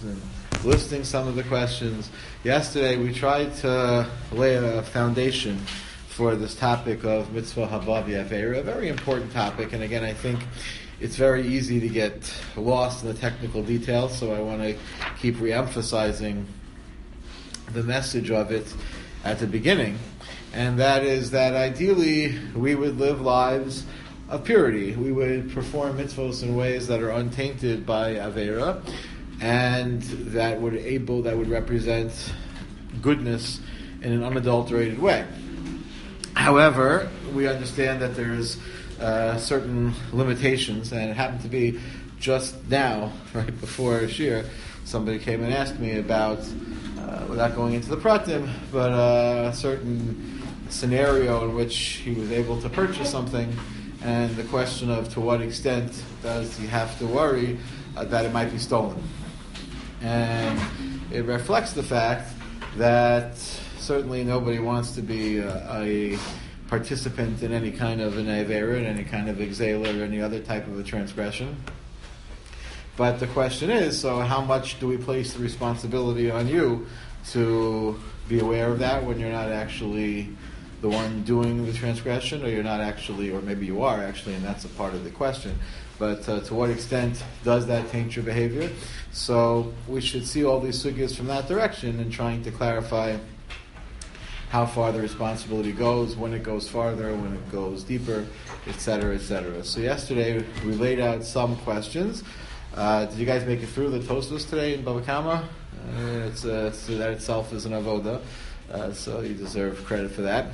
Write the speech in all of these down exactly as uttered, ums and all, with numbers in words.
and listing some of the questions. Yesterday we tried to lay a foundation for this topic of mitzvah haba v'avera, a very important topic, and again I think it's very easy to get lost in the technical details, so I want to keep re-emphasizing the message of it at the beginning, and that is that ideally we would live lives of purity. We would perform mitzvahs in ways that are untainted by avera, and that would able that would represent goodness in an unadulterated way. However, we understand that there's uh, certain limitations, and it happened to be just now, right before Shir, somebody came and asked me about, uh, without going into the pratim, but uh, a certain scenario in which he was able to purchase something, and the question of to what extent does he have to worry uh, that it might be stolen. And it reflects the fact that certainly nobody wants to be a, a participant in any kind of an avera, in any kind of exela, or any other type of a transgression. But the question is, so how much do we place the responsibility on you to be aware of that when you're not actually the one doing the transgression, or you're not actually, or maybe you are actually, and that's a part of the question. But uh, to what extent does that taint your behavior? So we should see all these sugyas from that direction and trying to clarify how far the responsibility goes, when it goes farther, when it goes deeper, et cetera, et cetera. So yesterday we laid out some questions. Uh, did you guys make it through the Tosfos today in Bava Kama? Uh, it's, uh, it's, that itself is an avoda, uh, so you deserve credit for that.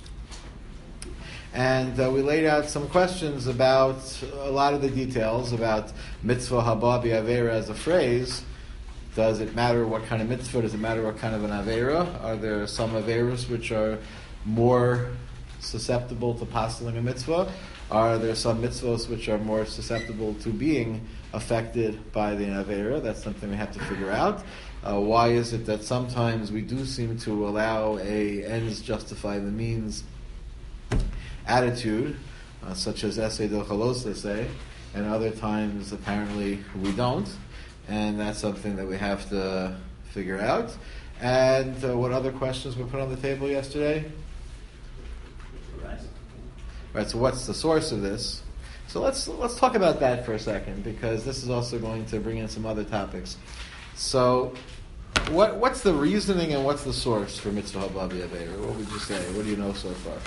And uh, we laid out some questions about a lot of the details about mitzvah haba b'avera as a phrase. Does it matter what kind of mitzvah? Does it matter what kind of an avera? Are there some averas which are more susceptible to passing a mitzvah? Are there some mitzvahs which are more susceptible to being affected by the avera? That's something we have to figure out. Uh, why is it that sometimes we do seem to allow a ends justify the means attitude, uh, such as essay del chalos, they say, and other times apparently we don't, and that's something that we have to figure out. And uh, what other questions were put on the table yesterday? Right. Right. So what's the source of this? So let's let's talk about that for a second, because this is also going to bring in some other topics. So, what what's the reasoning and what's the source for mitzvah haba b'avera? What would you say? What do you know so far?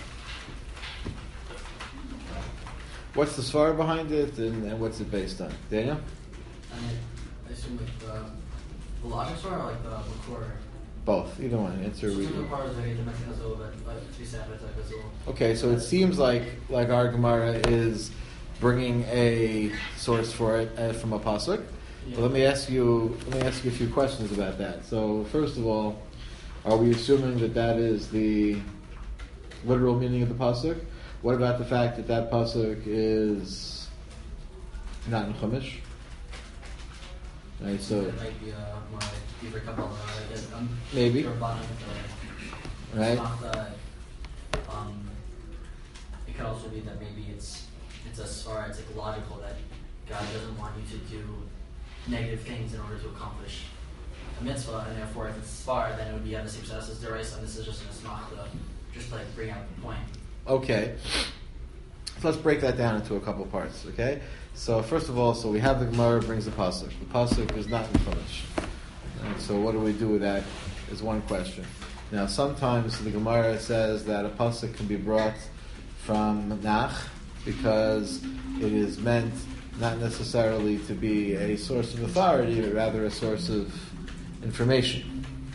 What's the svara behind it, and, and what's it based on? Daniel? I mean, I assume like the, the logic svara or like the Makor? Both. Either one. Answer. So the part is like the mechanism that like three sabbaths like this. Okay, so it seems like like our Gemara is bringing a source for it uh, from a pasuk. Yeah. But let me ask you. Let me ask you a few questions about that. So first of all, are we assuming that that is the literal meaning of the pasuk? What about the fact that that pasuk is not in Chumash? Right, so it might be uh, more like deeper Kabbalah, like um, maybe. Rabbanim, right. Not, um, it could also be that maybe it's it's a svara, it's like logical that God doesn't want you to do negative things in order to accomplish a mitzvah, and therefore if it's svara, then it would be on the same status as deraisa, and this is just an asmachta, just like bring out the point. Okay, so let's break that down into a couple parts, okay? So first of all, so we have the Gemara brings the pasuk. The pasuk is not in Chumash. Right? So what do we do with that is one question. Now sometimes the Gemara says that a pasuk can be brought from Nach because it is meant not necessarily to be a source of authority, but rather a source of information.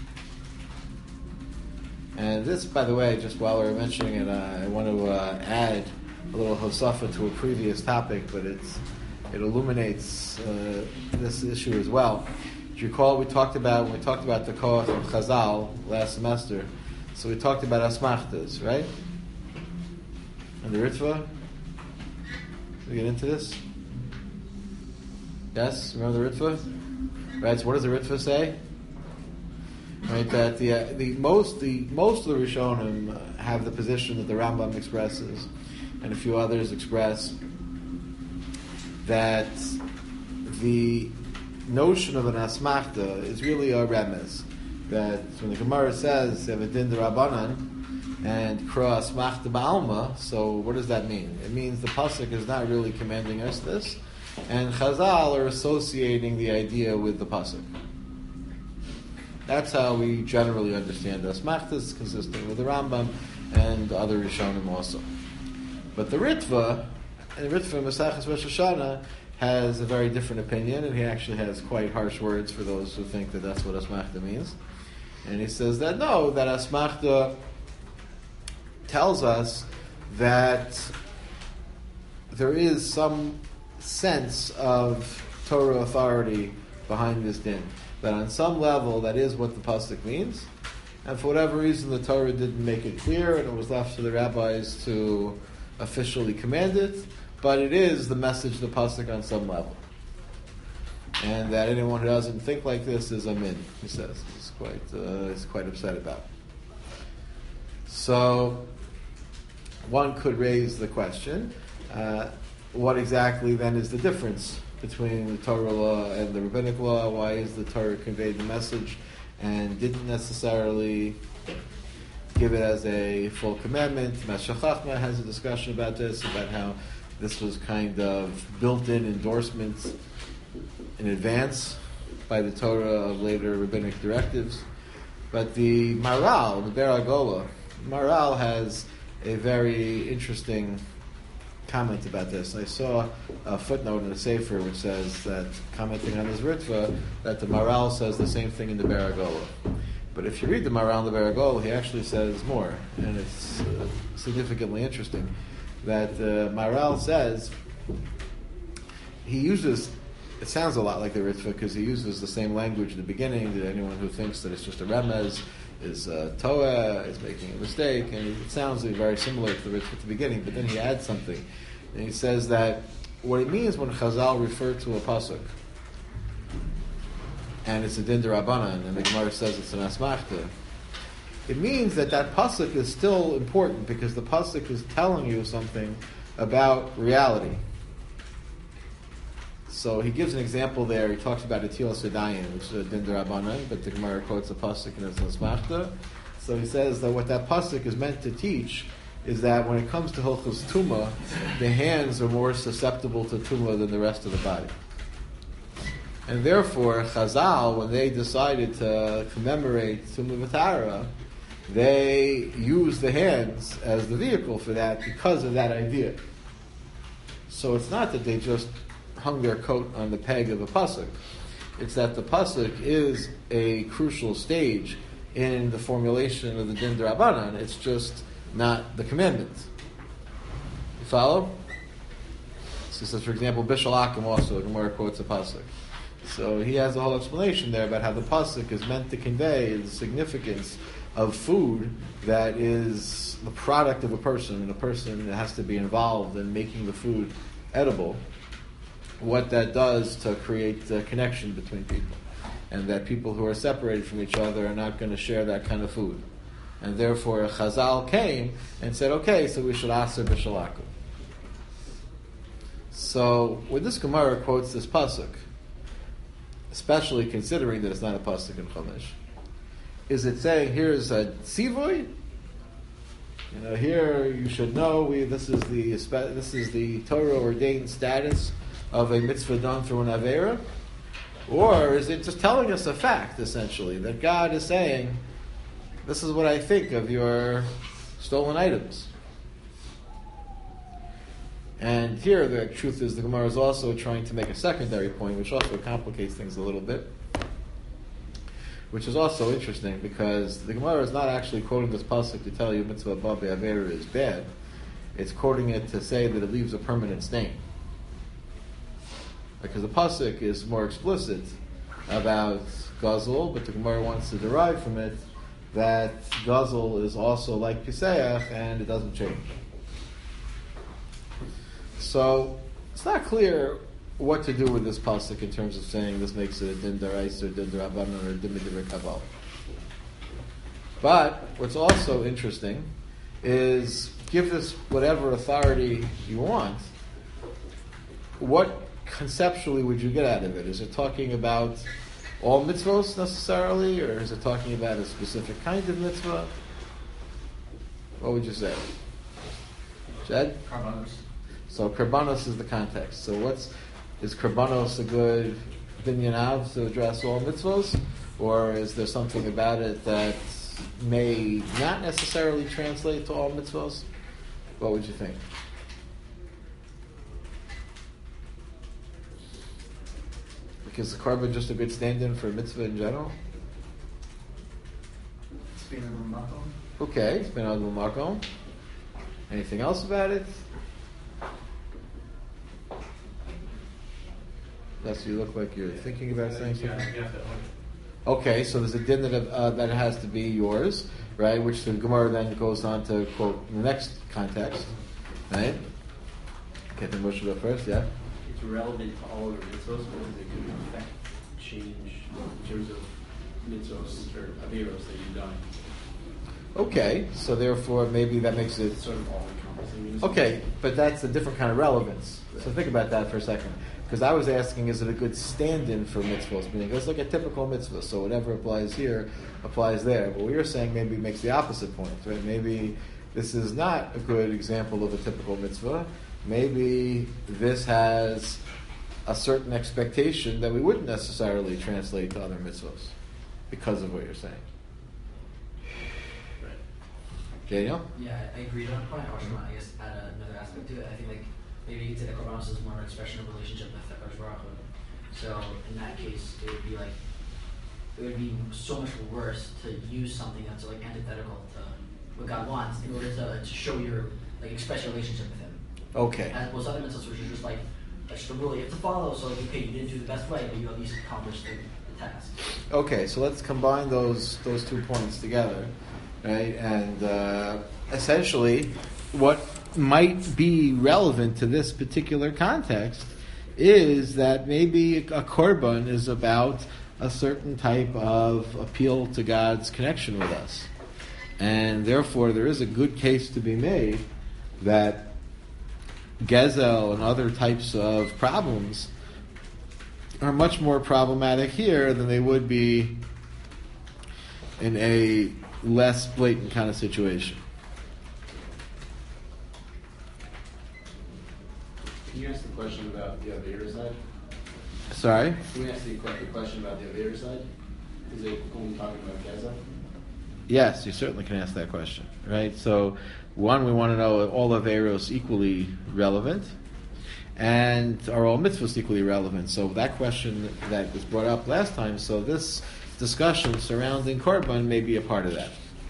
And this, by the way, just while we're mentioning it, uh, I want to uh, add a little hosafa to a previous topic, but it's it illuminates uh, this issue as well. Do you recall we talked about when we talked about the koach of Chazal last semester? So we talked about asmachtas, right? And the Ritva. Did we get into this? Yes, remember the Ritva? Right. So what does the Ritva say? Right, that the uh, the most the most of the Rishonim uh, have the position that the Rambam expresses, and a few others express that the notion of an asmachta is really a remez. That when the Gemara says you have a din d'Rabbanan and kra asmachta ba'alma, so what does that mean? It means the pasuk is not really commanding us this, and Chazal are associating the idea with the pasuk. That's how we generally understand asmachta is consistent with the Rambam and other Rishonim also. But the Ritva, and the Ritva Maseches Rosh Hashanah, has a very different opinion, and he actually has quite harsh words for those who think that that's what asmachta means. And he says that no, that asmachta tells us that there is some sense of Torah authority behind this din. That on some level, that is what the pasuk means. And for whatever reason, the Torah didn't make it clear, and it was left to the rabbis to officially command it. But it is the message of the pasuk on some level. And that anyone who doesn't think like this is a min, he says. He's quite, uh, he's quite upset about it. So, one could raise the question, uh, what exactly then is the difference between the Torah law and the rabbinic law? Why is the Torah conveyed the message and didn't necessarily give it as a full commandment? Mashal Chachma has a discussion about this, about how this was kind of built-in endorsements in advance by the Torah of later rabbinic directives. But the Maral, the Ber Agola, Maral has a very interesting comment about this. I saw a footnote in the Sefer which says that, commenting on this Ritva, that the Maral says the same thing in the Ber Agola. But if you read the Maral in the Ber Agola, he actually says more, and it's uh, significantly interesting. That uh, Maral says, he uses, it sounds a lot like the Ritva because he uses the same language at the beginning, that anyone who thinks that it's just a remez is uh, toeh, is making a mistake, and it sounds very similar to the Ritva at the beginning, but then he adds something. And he says that what it means when Chazal refer to a pasuk, and it's a din d'Rabbanan, and the Gemara says it's an asmachta, it means that that pasuk is still important because the pasuk is telling you something about reality. So he gives an example there. He talks about Etilas Yadayim, which is a din d'Rabbanan, but the Gemara quotes a pasuk and it's an asmachta. So he says that what that pasuk is meant to teach is that when it comes to Hilchos Tumah, the hands are more susceptible to Tumah than the rest of the body. And therefore, Chazal, when they decided to commemorate Tumah V'Tara, they use the hands as the vehicle for that because of that idea. So it's not that they just hung their coat on the peg of a pasuk. It's that the pasuk is a crucial stage in the formulation of the din d'Rabbanan. It's just not the commandment. You follow? So, so for example, Bishal Akim also, Gemara quotes a pasuk. So he has a whole explanation there about how the pasuk is meant to convey the significance of food that is the product of a person, and a person that has to be involved in making the food edible, what that does to create a connection between people, and that people who are separated from each other are not going to share that kind of food. And therefore Chazal came and said, okay, so we should aser b'shel akum. So when this Gemara quotes this pasuk, especially considering that it's not a pasuk in Chumash, is it saying here's a tzivoy? You know, here you should know we this is the this is the Torah ordained status of a mitzvah done through an avera, or is it just telling us a fact essentially that God is saying, this is what I think of your stolen items? And here the truth is the Gemara is also trying to make a secondary point, which also complicates things a little bit, which is also interesting because the Gemara is not actually quoting this pasuk to tell you mitzvah b'avera avera is bad. It's quoting it to say that it leaves a permanent stain. Because the pasuk is more explicit about Gazul, but the Gemara wants to derive from it that Gazul is also like Piseach and it doesn't change. So it's not clear what to do with this pasuk in terms of saying this makes it a din d'oraisa or din d'Rabbanan or a din d'Rekabal. But what's also interesting is give this whatever authority you want. What conceptually would you get out of it? Is it talking about all mitzvos necessarily, or is it talking about a specific kind of mitzvah? What would you say? Jed? Karbanos. So karbanos is the context. So what's is karbanos a good binyanav to address all mitzvos, or is there something about it that may not necessarily translate to all mitzvos? What would you think? Is the korban just a good stand-in for mitzvah in general? It's been a makom. Okay, it's been on makom. Anything else about it? Unless you look like you're thinking about saying something. Yeah, yeah, that one. Okay, so there's a din that, uh, that it has to be yours, right? Which the Gemara then goes on to quote in the next context, right? Okay, then Moshe go first, yeah? It's relevant to all of the mitzvos, but is it going to affect change in terms of mitzvos or averos that you've done? Okay, so therefore maybe that makes it... It's sort of all encompassing. Okay, but that's a different kind of relevance. So think about that for a second. Because I was asking, is it a good stand-in for mitzvahs? Meaning, it's like a typical mitzvah, so whatever applies here applies there. But what you're saying maybe makes the opposite point, right? Maybe this is not a good example of a typical mitzvah. Maybe this has a certain expectation that we wouldn't necessarily translate to other mitzvahs because of what you're saying. Right. Daniel? Yeah, I agree on that point. I also want to, I guess, add another aspect to it. I think like maybe you could say that korbanos is more an expression of relationship with Hakadosh Baruch Hu. So in that case, it would be like it would be so much worse to use something that's like antithetical to what God wants in order to, to show your like express your relationship with Him. Okay. As opposed to other mitzvahs, which are just like that's the rule you have to follow. So like, okay, you didn't do the best way, but you at least accomplished the, the task. Okay, so let's combine those those two points together, right? And uh, essentially, what might be relevant to this particular context is that maybe a korban is about a certain type of appeal to God's connection with us. And therefore, there is a good case to be made that gezel and other types of problems are much more problematic here than they would be in a less blatant kind of situation. Can you ask the question about the Aveira side? Sorry? Can we ask the que- the question about the Aveira side? Is it only talking about Gaza? Yes, you certainly can ask that question, right? So, one, we want to know are all Averos equally relevant, and are all mitzvahs equally relevant? So that question that was brought up last time, so this discussion surrounding korban may be a part of that.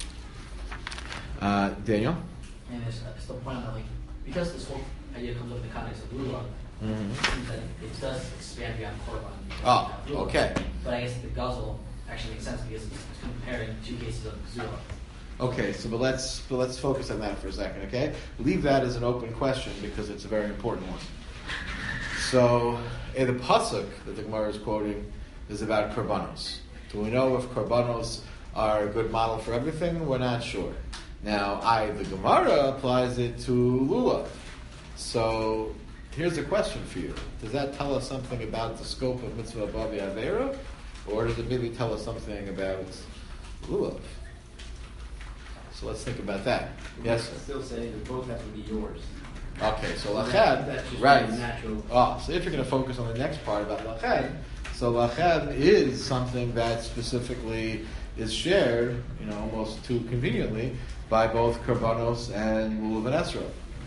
Uh, Daniel? And there's uh, still point out that like because this whole idea comes up in the context of lulav, Mm-hmm. it seems that it does expand beyond korban. Oh, Lulav. okay. But I guess the guzzle actually makes sense because it's comparing two cases of zula. Okay, so but let's but let's focus on that for a second, okay? Leave that as an open question because it's a very important one. So, in the pasuk that the Gemara is quoting is about korbanos. Do we know if korbanos are a good model for everything? We're not sure. Now, I the Gemara applies it to lulav. So, here's a question for you: does that tell us something about the scope of mitzvah bavi avera, or does it maybe tell us something about lulav? So let's think about that. Yes, sir. Still saying that both have to be yours. Okay, so That- lached, that's just right? natural. Oh, so if you're going to focus on the next part about lached, so lached is something that specifically is shared, you know, almost too conveniently by both korbanos and lulav and esrog.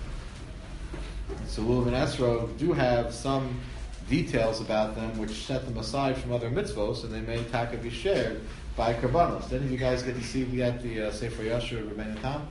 So lulav and esrog do have some details about them which set them aside from other mitzvos, and they may taka be shared by korbanos. Did any of you guys get to see we got the uh, Sefer Yashar of Rebbeinu Tam?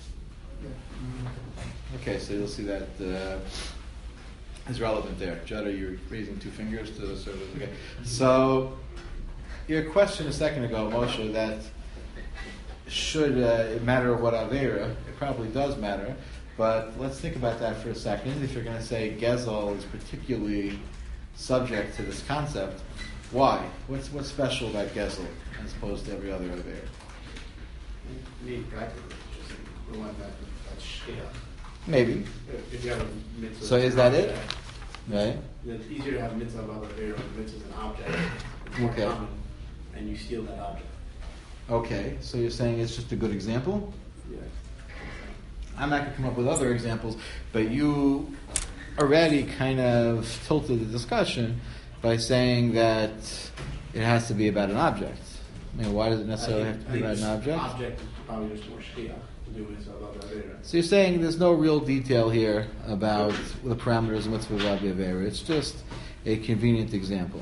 Okay, so you'll see that uh, is relevant there. Jada, you're raising two fingers to sort of okay. So your question a second ago, Moshe, that should uh, it matter what avera? It probably does matter, but let's think about that for a second. If you're going to say gezel is particularly subject to this concept, why? What's what's special about gezel as opposed to every other avera? Maybe practically, just the one that that's shkia. Maybe. If you have a mitzvah. So is that it? Right? Then it's easier to have mitzvah of avera when mitzvah is an object. It's more Okay. common, and you steal that object. Okay, so you're saying it's just a good example? Yeah. I'm not going to come up with other examples, but you already kind of tilted the discussion by saying that it has to be about an object. I mean, why does it necessarily I have think- to be I about think an object? Object is probably just more shkia to do mitzvah of avera. So you're saying there's no real detail here about the parameters of mitzvah of avera. It's just a convenient example.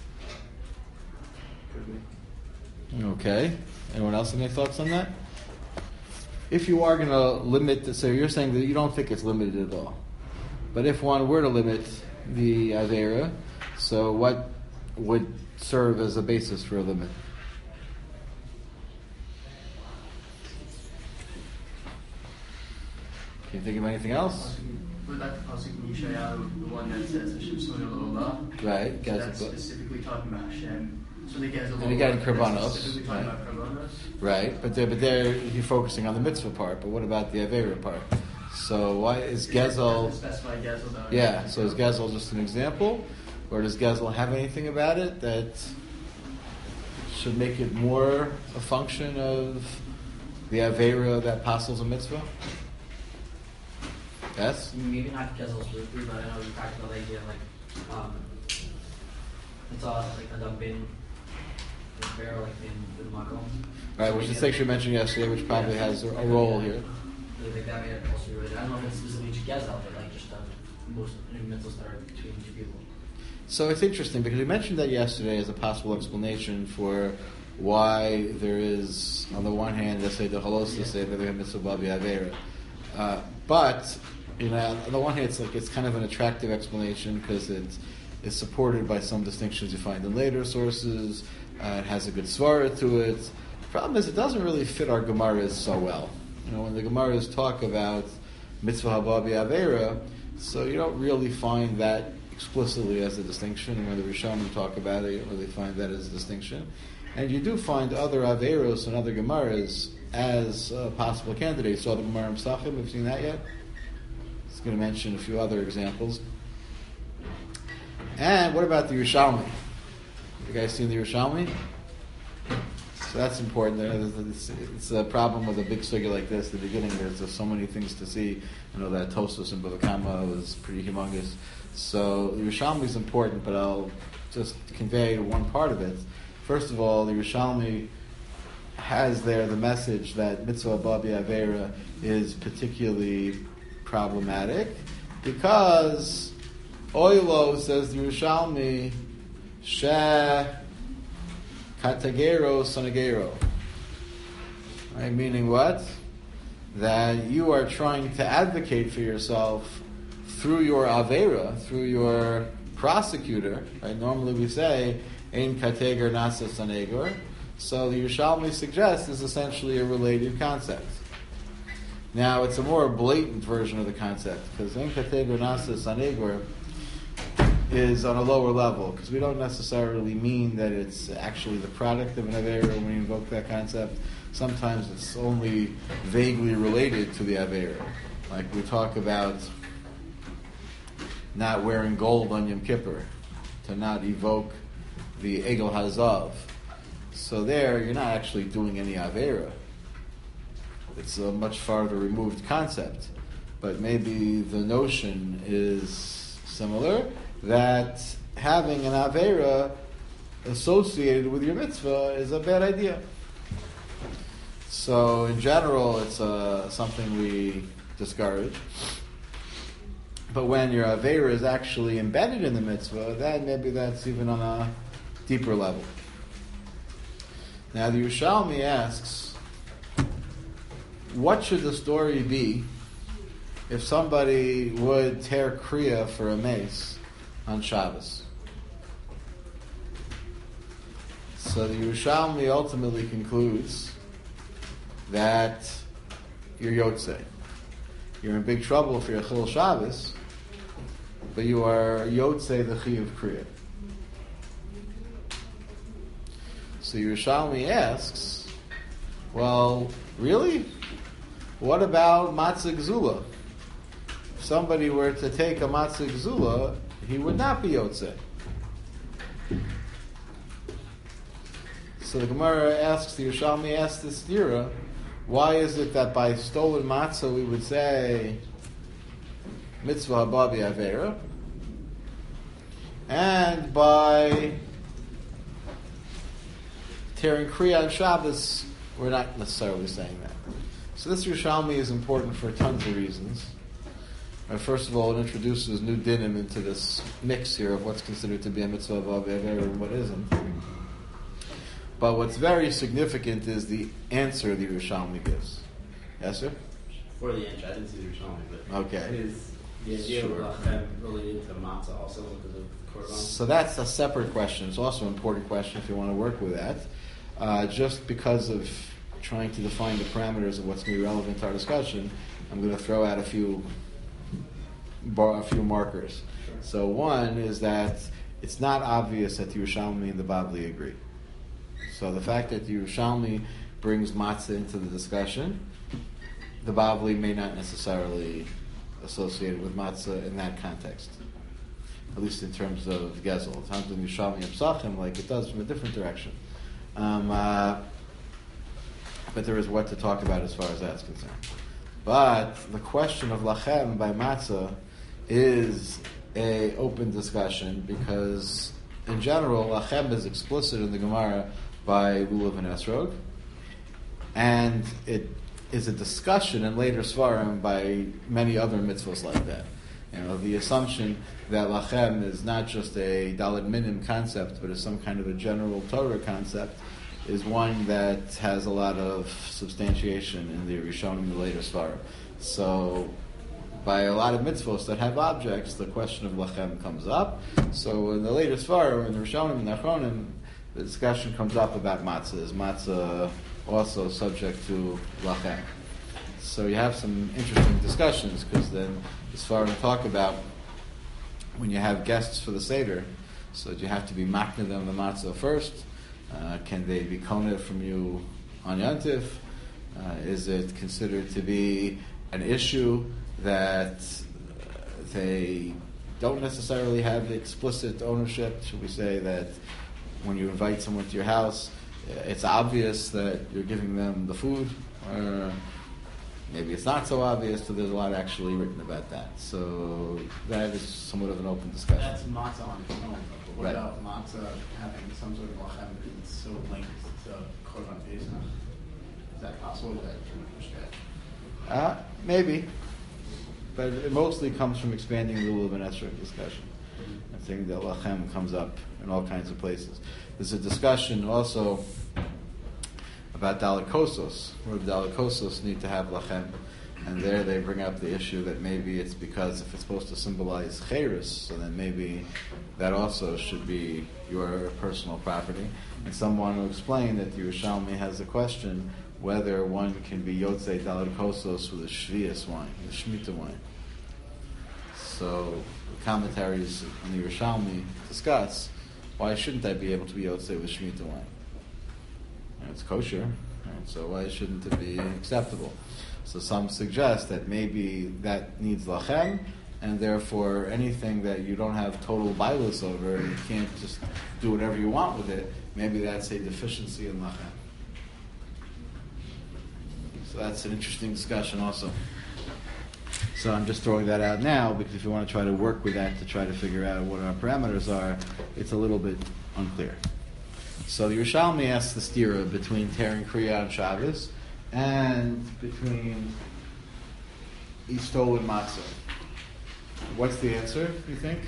Could be. Okay. Anyone else have any thoughts on that? If you are going to limit, the, so you're saying that you don't think it's limited at all. But if one were to limit the avera, so what would serve as a basis for a limit? Can you think of anything else? Would that the pasuk in Yeshayahu, the one that says Hashem Tzvon Olah? Right. So Gaz- that's specifically talking about Hashem. So the Gezel And again, Olah, Karbanos, that's specifically talking right. about Karbanos. Right, but there, but there you're focusing on the mitzvah part. But what about the avera part? So why is It Gezel? doesn't specify Gezel though. Yeah. So is Gezel just an example, or does Gezel have anything about it that should make it more a function of the avera that apostles a mitzvah? Yes. Maybe not Gezel's strictly, but I know we talked about the idea of like, um, it's all like Adam bin, Pharaoh, like in the Makom. Right, which is section you mentioned yesterday, which probably has a, a role here. I think that may also be related. I don't know if it's specifically to Gezel, but like just um, most mitzvahs that are between two people. So it's interesting because we mentioned that yesterday as a possible explanation for why there is, on the one hand, let's say the halos, let's say that we have mitzvah babi avera, uh, but you know, on the one hand, it's like it's kind of an attractive explanation because it's it's supported by some distinctions you find in later sources. Uh, it has a good svara to it. The problem is it doesn't really fit our Gemaras so well. You know, when the Gemaras talk about mitzvah hababi avera, so you don't really find that explicitly as a distinction. And when the Rishonim talk about it, you don't really find that as a distinction. And you do find other averos and other Gemaras as uh, possible candidates. So the Gemara Pesachim, have you seen that yet? It's going to mention a few other examples. And what about the Yerushalmi? You guys seen the Yerushalmi? So that's important. It's, it's a problem with a big sugya like this. At the beginning, there's just so many things to see. You know, that Tosfos and Bava Kama was pretty humongous. So the Yerushalmi is important, but I'll just convey one part of it. First of all, the Yerushalmi has there the message that mitzvah babi avera is particularly problematic because Oilo, says the Yerushalmi, she katagero sonagero. Right, meaning what? That you are trying to advocate for yourself through your avera, through your prosecutor. Right? Normally we say, ein kateger nasa sonagor. So the Yerushalmi suggests is essentially a related concept. Now it's a more blatant version of the concept because ein kateger nasa sonagor is on a lower level because we don't necessarily mean that it's actually the product of an avera when we invoke that concept. Sometimes it's only vaguely related to the avera. Like we talk about not wearing gold on Yom Kippur to not evoke the Egel Hazav. So there, you're not actually doing any avera. It's a much farther removed concept. But maybe the notion is similar, that having an avera associated with your mitzvah is a bad idea. So in general, it's uh, something we discourage. But when your avera is actually embedded in the mitzvah, then maybe that's even on a deeper level. Now the Yerushalmi asks, what should the story be if somebody would tear kriya for a mace on Shabbos? So the Yerushalmi ultimately concludes that you're Yotzei. You're in big trouble for your Chil Shabbos, but you are Yotzei the Chi of Kriya. So Yerushalmi asks, well, really? What about Matzah Gzula? If somebody were to take a Matzah Gzula, he would not be Yotzei. So the Gemara asks, the Yerushalmi asks the Stira, why is it that by stolen matzah we would say mitzvah haba b'avera, and by tearing kriya on Shabbos we're not necessarily saying that? So this Yerushalmi is important for tons of reasons. Uh, first of all, it introduces new dinim into this mix here of what's considered to be a mitzvah haba b'avera and what isn't. But what's very significant is the answer the Yerushalmi gives. Yes, sir? For the answer, I didn't see the Yerushalmi, but Okay. is the idea Sure. of lachem related to matzah also because of korban? So that's a separate question. It's also an important question if you want to work with that. Uh, just because of trying to define the parameters of what's going to be relevant to our discussion, I'm going to throw out a few bar, a few markers. Sure. So one is that it's not obvious that the Yerushalmi and the Bavli agree. So the fact that the Yerushalmi brings matzah into the discussion, the Bavli may not necessarily associate it with matzah in that context, at least in terms of Gezel. It sounds in Yerushalmi Psachim like it does from a different direction. Um, uh, but there is what to talk about as far as that's concerned. But the question of lachem by matzah is a open discussion because, in general, lachem is explicit in the Gemara by Lulav and Esrog, and it is a discussion in later Svarim by many other mitzvahs like that. You know, the assumption that lachem is not just a daled minim concept, but is some kind of a general Torah concept, is one that has a lot of substantiation in the Rishonim and the later Svarim. So, by a lot of mitzvahs that have objects, the question of lachem comes up. So, in the later Svarim, in the Rishonim and the Achronim, the discussion comes up about matzah. Is matzah also subject to lachem? So you have some interesting discussions because then, as far as talk about when you have guests for the seder, so do you have to be makna them the matzah first? Uh, can they be koneh from you on Yantif? Uh, is it considered to be an issue that they don't necessarily have the explicit ownership? Should we say that when you invite someone to your house, it's obvious that you're giving them the food, or maybe it's not so obvious, so there's a lot actually written about that. So that is somewhat of an open discussion. That's matzah on its own. But what Right. about matzah having some sort of lachem because it's so linked to korban pesach? Is that possible? Is that too much stretch? Uh, maybe. But it mostly comes from expanding the Lulav and Esrog discussion. I think that lachem comes up in all kinds of places. There's a discussion also about Dalet Kosos, where the Dalet Kosos need to have lachem. And there they bring up the issue that maybe it's because if it's supposed to symbolize Cheirus, so then maybe that also should be your personal property. And someone will explain that the Yerushalmi has a question whether one can be Yotzei Dalet Kosos with a Shvius wine, the Shemitah wine. So the commentaries on the Yerushalmi discuss, why shouldn't I be able to be Yotzei with Shemitah wine? You know, it's kosher, right? So why shouldn't it be acceptable? So some suggest that maybe that needs lachem, and therefore anything that you don't have total bailus over, you can't just do whatever you want with it, maybe that's a deficiency in lachem. So that's an interesting discussion also. So I'm just throwing that out now, because if you want to try to work with that to try to figure out what our parameters are, it's a little bit unclear. So the Yerushalmi asks the stira between tearing kriya on Shabbos and between Istol and Matzah. What's the answer, you think?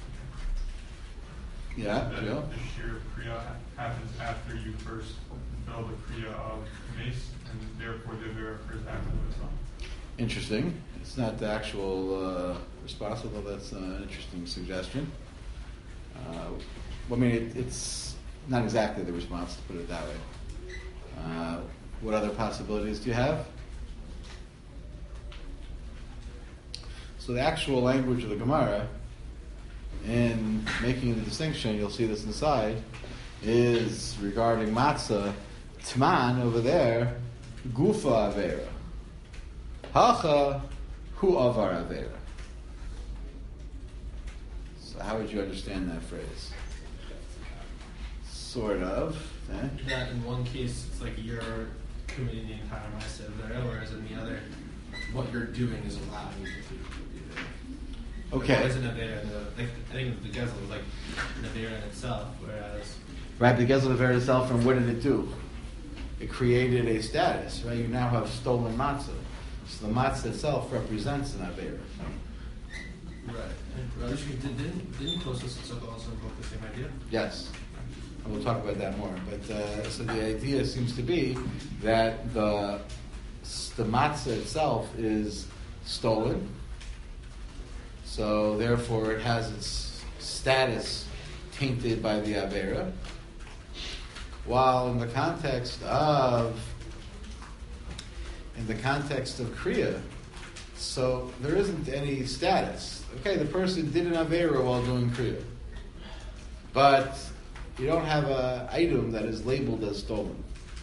Yeah, that Joe? the shear of kriya happens after you first fulfill the kriya of mace, and therefore the vera occurs after the mitzvah. Interesting. It's not the actual uh, response, although that's uh, an interesting suggestion. Uh, well, I mean, it, it's not exactly the response, to put it that way. Uh, what other possibilities do you have? So the actual language of the Gemara, in making the distinction, you'll see this inside, is regarding matzah, tman over there, gufa avera. Hacha hu avar avera. So how would you understand that phrase? Sort of. Eh? That in one case, it's like you're committing the entire Ma'aseh Avera, whereas in the other, what you're doing is allowing you to do it. Okay. Like, an Avera, the, like, I think the Gezel was like an Avera in itself, whereas... Right, the Gezel Avera itself, and what did it do? It created a status, right? You now have stolen matzah. So the matzah itself represents an Avera. Right. And Rav Yishkin, did, didn't, didn't Tosfos and Sukkah also invoke the same idea? Yes. And we'll talk about that more. But uh, so the idea seems to be that the the matzah itself is stolen, so therefore it has its status tainted by the Avera. While in the context of in the context of Kriya, so there isn't any status. Okay, the person did an Avera while doing Kriya, but you don't have an item that is labeled as stolen.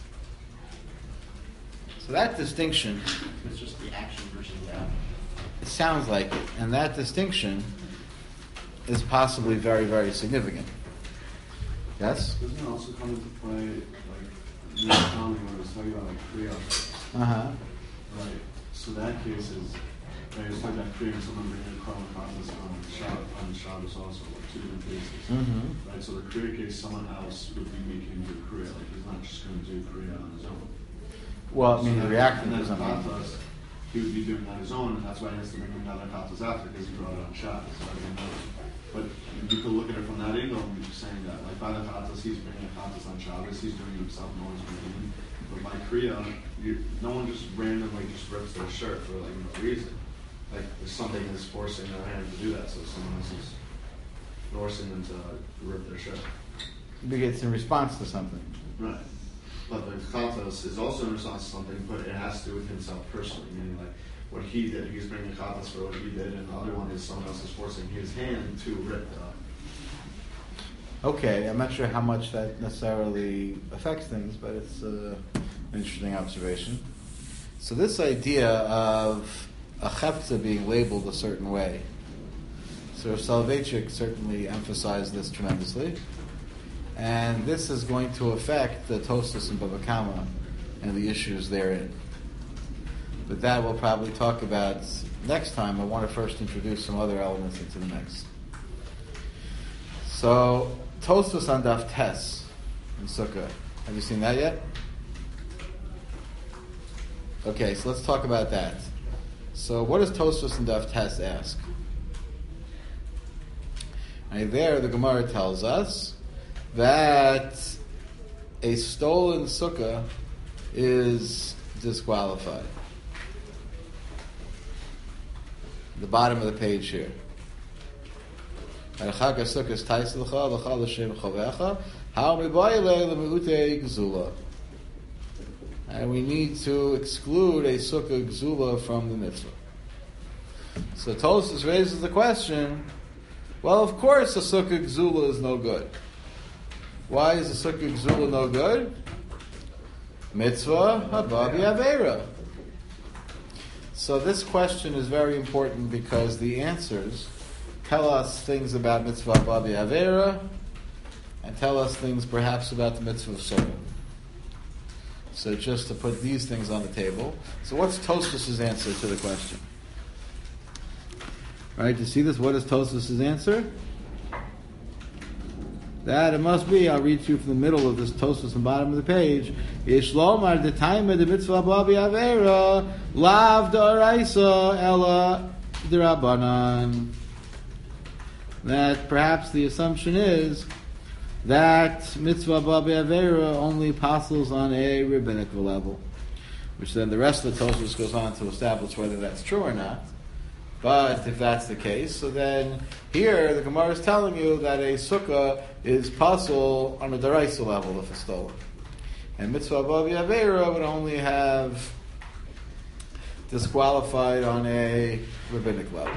So that distinction, It's just the action versus the act. it sounds like it, and that distinction is possibly very, very significant. Yes? Doesn't it also come into play, like, the accounting when it's talking about, like, Kriya? Uh-huh. Right. So that case is, right, it's talking about creating someone bringing a Karma Katas on Shabbos, on Shabbos also, like, two different cases. Mm-hmm. Right, so the Kriya case, someone else would be making the Kriya, like, he's not just going to do Kriya on his own. Well, I mean, So the then- reacting and to then something. Katas, he would be doing on his own, and that's why he has to bring another Katas after, because he brought it on Shabbos. So I didn't know. But you could look at it from that angle and be saying that, like, by the Katas, he's bringing a Katas on Shabbos, he's doing it himself, no one's bringing him. But by Kriya, you, no one just randomly just rips their shirt for, like, no reason. Like, there's something that's forcing their hand to do that, so someone else is forcing them to rip their shirt. Because it's in response to something. Right. But the Katas is also in response to something, but it has to do with himself personally, meaning like what he did, he's bringing the Katas for what he did, and the other one is someone else is forcing his hand to rip the. Okay, I'm not sure how much that necessarily affects things, but it's uh, an interesting observation. So this idea of a chefza being labeled a certain way, so Soloveitchik certainly emphasized this tremendously, and this is going to affect the Tosfos and Bava Kama and the issues therein. But that we'll probably talk about next time. I want to first introduce some other elements into the mix. So, Tosfos on Daf Tes in Sukkah. Have you seen that yet? Okay, so let's talk about that. So, what does Tosfos on Daf Tes ask? And there, the Gemara tells us that a stolen sukkah is disqualified. The bottom of the page here. And we need to exclude a sukkah gzula from the mitzvah. So Tosfos raises the question, well, of course a sukkah gzula is no good. Why is a sukkah gzula no good? Mitzvah haba b'aveira. So this question is very important because the answers tell us things about mitzvah haba b'aveira and tell us things perhaps about the mitzvah of sukkah. So just to put these things on the table. So what's Tosfos' answer to the question? Right, to see this, what is Tosfos' answer? That it must be, I'll read to you from the middle of this Tosfos on the bottom of the page. Yesh lomar the time of the mitzvah haba b'aveira lav da'araisa ella d'rabanan. That perhaps the assumption is that mitzvah haba b'aveira only passes on a rabbinic level, which then the rest of the Tosfos goes on to establish whether that's true or not. But if that's the case, so then here the Gemara is telling you that a sukkah is pasul on a deraisa level if it's stolen, and mitzvah haba b'aveira would only have disqualified on a rabbinic level.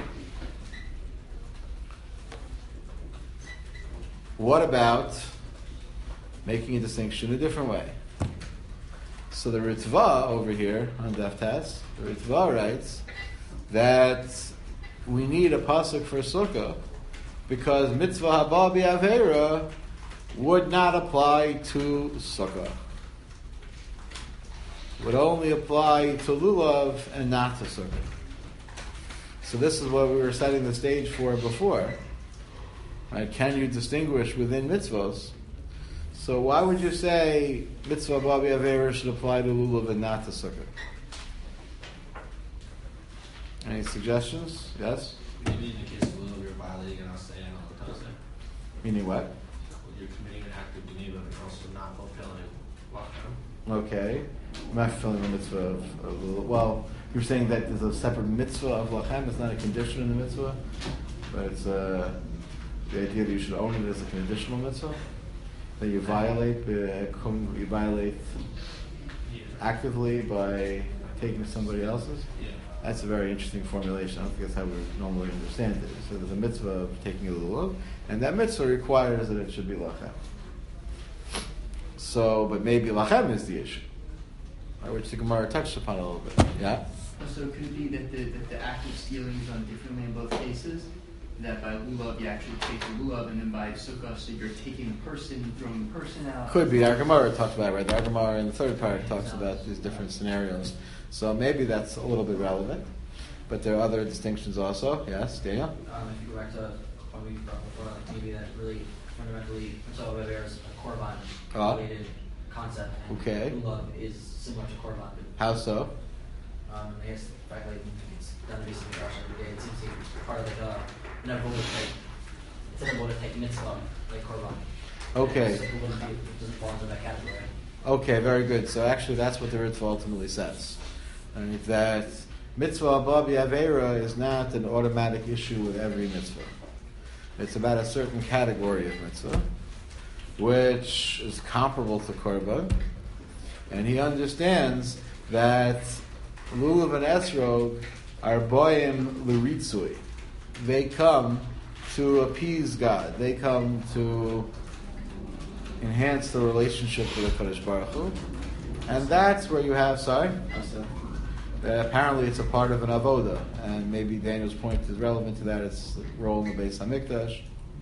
What about making a distinction a different way? So the Ritva over here on Daf Tes, the Ritva writes that we need a pasuk for sukkah because mitzvah haba b'avera would not apply to sukkah. Would only apply to lulav and not to sukkah. So this is what we were setting the stage for before. Right? Can you distinguish within mitzvahs? So why would you say mitzvah haba b'avera should apply to lulav and not to sukkah? Any suggestions? Yes? Maybe in the case of Lulav, you're violating an Asayah al Tazeh. Meaning what? You're committing an act of Geneva, but also not fulfilling Lachem. Okay. I'm not fulfilling the mitzvah of, of lulav. Well, you're saying that there's a separate mitzvah of lachem. It's not a condition in the mitzvah, but it's uh, the idea that you should own it as a conditional mitzvah. That you violate, uh, you violate Yeah. actively by taking somebody else's. Yeah. That's a very interesting formulation. I don't think that's how we normally understand it. So there's a mitzvah of taking a lulav, and that mitzvah requires that it should be lachem. So, but maybe lachem is the issue, right, which the Gemara touched upon a little bit. Yeah? So could it be that the, that the act of stealing is done differently in both cases? That by lulav you actually take the lulav, and then by sukkah, so you're taking the person, throwing the person out? Could be. Our Gemara talks about it, right? Our Gemara in the third part talks about these different scenarios. So maybe that's a little bit relevant. But there are other distinctions also. Yes, Daniel? Um, if you go back to what we brought before, like maybe that really fundamentally, mitzvah haba is a korban Ah. related concept, and Okay. lulav is similar to korban. But, How so? um, I guess the fact like it's done to be some drush every day, it seems to be part of like a an avodah type. It's an avodah type mitzvah like korban. Okay. And so it wouldn't be, it doesn't fall into that category. Okay, very good. So actually that's what the Ritva ultimately says. Right? That mitzvah haba b'avera is not an automatic issue with every mitzvah. It's about a certain category of mitzvah, which is comparable to korban. And he understands that lulav and esrog are boim l'ritzui. They come to appease God. They come to enhance the relationship with the Kadosh Baruch Hu. And that's where you have, sorry? Uh, apparently it's a part of an avoda. And maybe Daniel's point is relevant to that. It's the role in the Beis HaMikdash.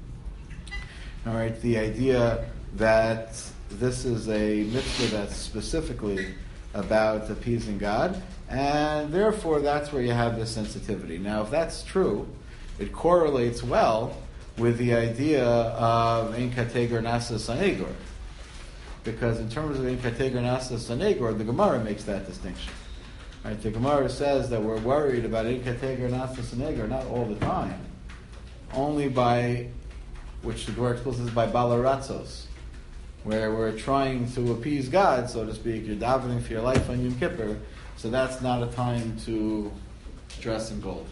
All right, the idea that this is a mitzvah that's specifically about appeasing God, and therefore that's where you have this sensitivity. Now, if that's true, it correlates well with the idea of Ein Kateger Nasa Sanegor. Because in terms of Ein Kateger Nasa Sanegor, the Gemara makes that distinction. Right? The Gemara says that we're worried about Ein Kateger Nasa Sanegor not all the time, only by, which the Gemara exposes by Balaratzos, where we're trying to appease God, so to speak. You're davening for your life on Yom Kippur, so that's not a time to dress in gold.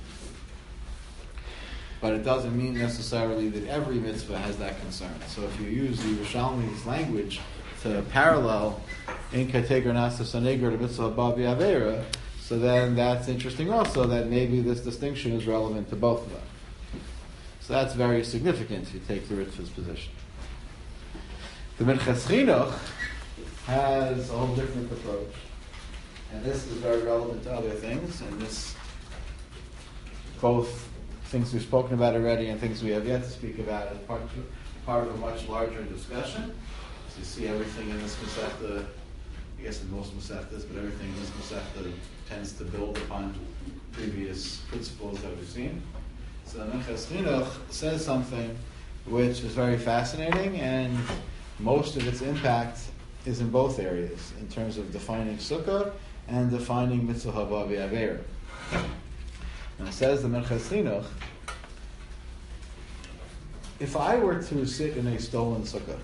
But it doesn't mean necessarily that every mitzvah has that concern. So if you use the Yerushalmi's language to parallel in Kateger Nasa Sanegor to mitzvah haba b'avera, so then that's interesting also that maybe this distinction is relevant to both of them. So that's very significant if you take the Ritva's position. The Minchas Chinuch has a whole different approach. And this is very relevant to other things, and this, both things we've spoken about already and things we have yet to speak about as part, part of a much larger discussion. So you see everything in this Masechta, I guess in most Masechtas, but everything in this Masechta tends to build upon previous principles that we've seen. So the Minchas Chinuch says something which is very fascinating, and most of its impact is in both areas, in terms of defining sukkah and defining mitzvah haba b'avera. And it says the Minchas Chinuch, if I were to sit in a stolen sukkah,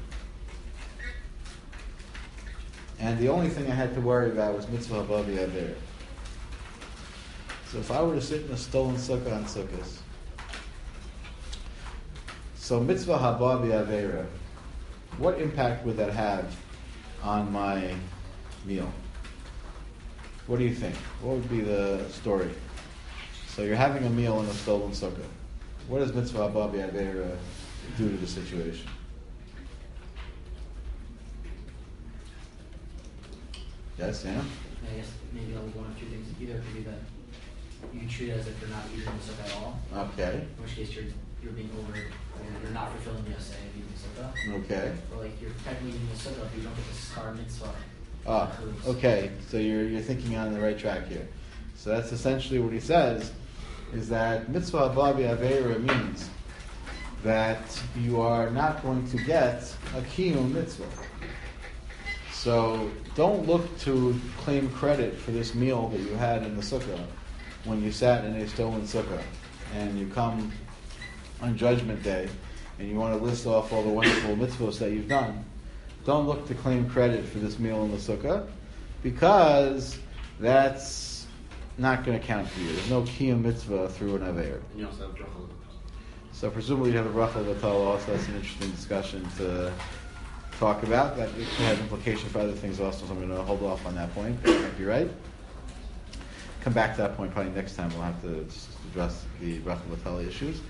and the only thing I had to worry about was mitzvah haba b'avera. So if I were to sit in a stolen sukkah on sukkahs, so mitzvah haba b'avera, what impact would that have on my meal? What do you think? What would be the story? So you're having a meal in a stolen sukkah. What does mitzvah haba b'avera do to the situation? Yes, Sam? I guess maybe only one of two things. Either it could be that you treat it as if you're not using the sukkah at all, Okay. in which case you're you're being over, you're, you're not fulfilling the essay of eating sukkah. Okay. Or like you're technically eating the sukkah, but you don't get the star mitzvah. Ah, okay. So you're you're thinking on the right track here. So that's essentially what he says, is that mitzvah babi aveira means that you are not going to get a kiyum mitzvah. So don't look to claim credit for this meal that you had in the sukkah when you sat in a stolen sukkah, and you come on Judgment Day and you want to list off all the wonderful mitzvahs that you've done. Don't look to claim credit for this meal in the sukkah, because that's not going to count for you. There's no kiyum mitzvah through an aveir. And you also have bracha. So presumably you have a bracha l'tal also. That's an interesting discussion to talk about. That it can have implication for other things also, so I'm going to hold off on that point. That might be right. Come back to that point probably next time. We'll have to just address the bracha l'tal issues.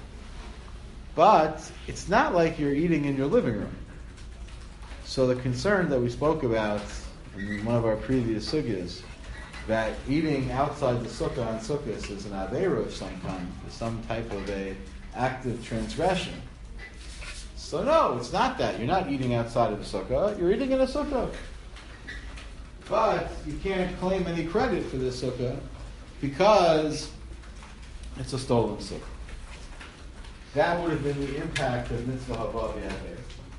But it's not like you're eating in your living room. So the concern that we spoke about in one of our previous sugyas, that eating outside the sukkah on sukkahs is an aveira of some kind, is some type of a active transgression. So no, it's not that. You're not eating outside of the sukkah. You're eating in a sukkah. But you can't claim any credit for this sukkah because it's a stolen sukkah. That would have been the impact of mitzvah haba b'yaveir.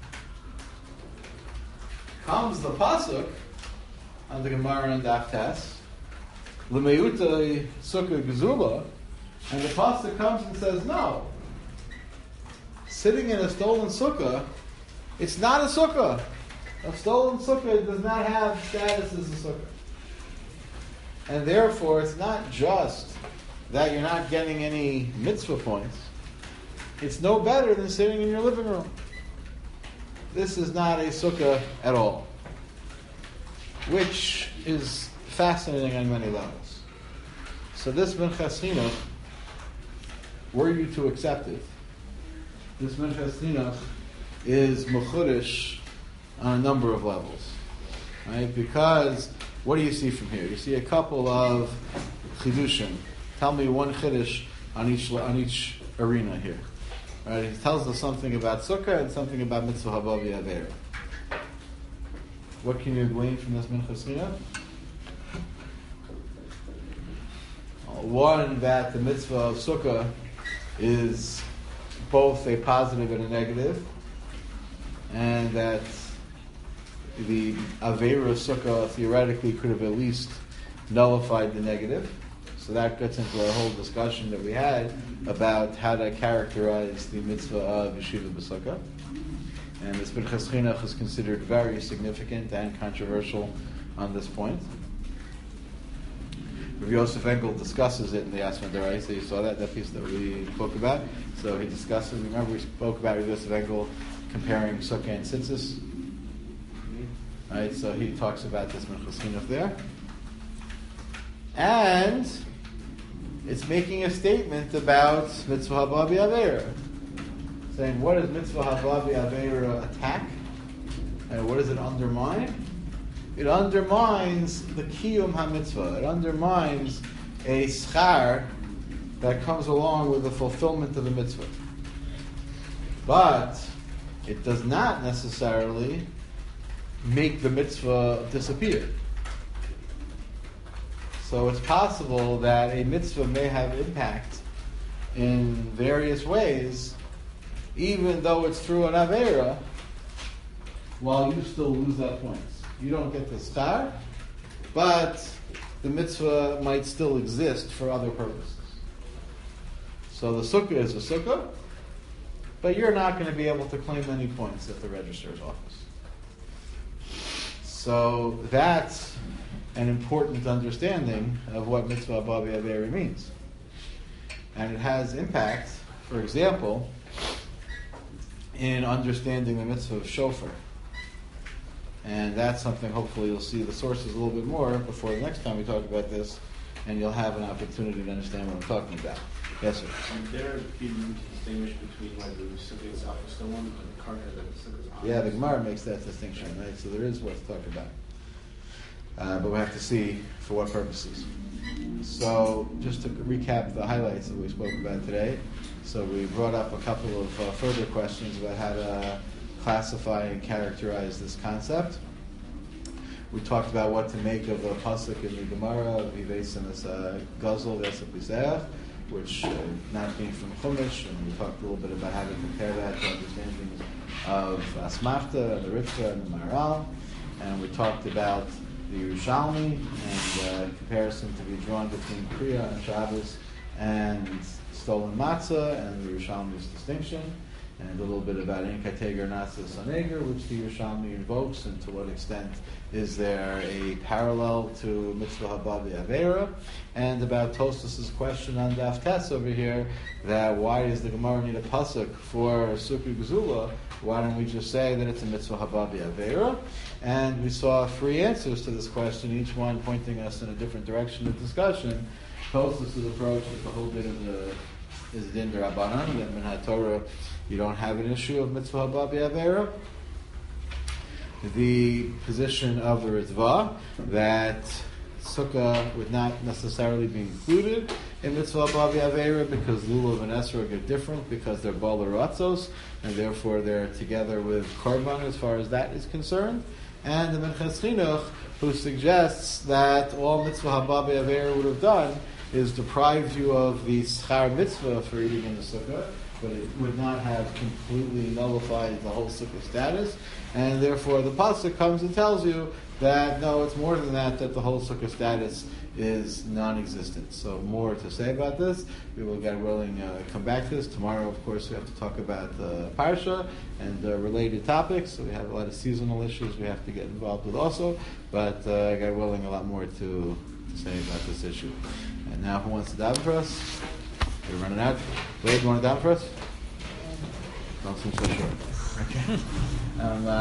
Comes the pasuk on the Gemara and Daf Tes, l'meyuta sukkah gezula, and the pasuk comes and says, no, sitting in a stolen sukkah, it's not a sukkah. A stolen sukkah does not have status as a sukkah. And therefore, it's not just that you're not getting any mitzvah points. It's no better than sitting in your living room. This is not a sukkah at all, which is fascinating on many levels. So this Minchas Chinuch, were you to accept it, this Minchas Chinuch is mechudesh on a number of levels, right? Because what do you see from here? You see a couple of chidushim. Tell me one chiddush on each on each arena here. Right? He tells us something about sukkah and something about mitzvah haba b'yaveir. What can you glean from this Minchas Chinuch? One, that the mitzvah of sukkah is both a positive and a negative, and that the aveira of sukkah theoretically could have at least nullified the negative. So that gets into our whole discussion that we had about how to characterize the mitzvah of yeshiva b'sukkah. And this Minchas Chinuch is considered very significant and controversial on this point. Rabbi Yosef Engel discusses it in the Asma D'Oraisa. So you saw that, that piece that we spoke about. So he discusses, remember we spoke about Rabbi Yosef Engel comparing sukkah and tzitzis? Right, so he talks about this Minchas Chinuch there. And it's making a statement about mitzvah haba b'yaveira, saying what does mitzvah haba b'yaveira attack, and what does it undermine? It undermines the kiyum ha-mitzvah. It undermines a schar that comes along with the fulfillment of the mitzvah. But it does not necessarily make the mitzvah disappear. So it's possible that a mitzvah may have impact in various ways, even though it's through an aveira, while you still lose that points. You don't get the star, but the mitzvah might still exist for other purposes. So the sukkah is a sukkah, but you're not going to be able to claim any points at the registrar's office. So that's an important understanding of what mitzvah haba b'yaveira means. And it has impact, for example, in understanding the mitzvah of shofar. And that's something hopefully you'll see the sources a little bit more before the next time we talk about this, and you'll have an opportunity to understand what I'm talking about. Yes, sir? Would there be room to distinguish between like the sukkah itself is stolen and the karka that the sukkah is on? Yeah, the Gemara makes that distinction, right? So there is what to talk about. Uh, but we have to see for what purposes. So just to recap the highlights that we spoke about today. So we brought up a couple of uh, further questions about how to classify and characterize this concept. We talked about what to make of the pasuk in the Gemara, Vivesenes Gazel Vesapizeh, which uh, not being from Chumash, and we talked a little bit about how to compare that to understandings of Asmachta and the Ritva and the Maharal, and we talked about the Yerushalmi and uh, comparison to be drawn between Kriya and Shabbos and stolen matzah and the Yerushalmi's distinction, and a little bit about Ein Kateger Natzah Saneger, which the Yerushalmi invokes, and to what extent is there a parallel to Mitzvah Haba V'Avera, and about Tosfos' question on Daf Tes over here, that why does the Gemara need a pasuk for Sukkah Gezula? Why don't we just say that it's a Mitzvah Haba V'Avera? And we saw three answers to this question, each one pointing us in a different direction of discussion. Tosfos' approach is the whole bit of the is din d'Rabbanan, that in HaTorah you don't have an issue of Mitzvah Haba V'Avera. The position of the Ritva, that Sukkah would not necessarily be included in Mitzvah Haba V'Avera because Lulav and Esrog are different because they're Bala Ratzos, and therefore they're together with Korban as far as that is concerned. And the Minchas Chinuch, who suggests that all Mitzvah Haba V'Avera would have done is deprived you of the schar mitzvah for eating in the sukkah, but it would not have completely nullified the whole sukkah status, and therefore the pasuk comes and tells you that no, it's more than that, that the whole sukkah status is non-existent. So more to say about this. We will, God willing, uh, come back to this. Tomorrow, of course, we have to talk about the Parsha and uh, related topics. So we have a lot of seasonal issues we have to get involved with also, but uh, God willing, a lot more to, to say about this issue. And now, who wants to daven for us? We're running out. Wade, you want to daven for us? Don't seem so sure. Okay. Um, uh,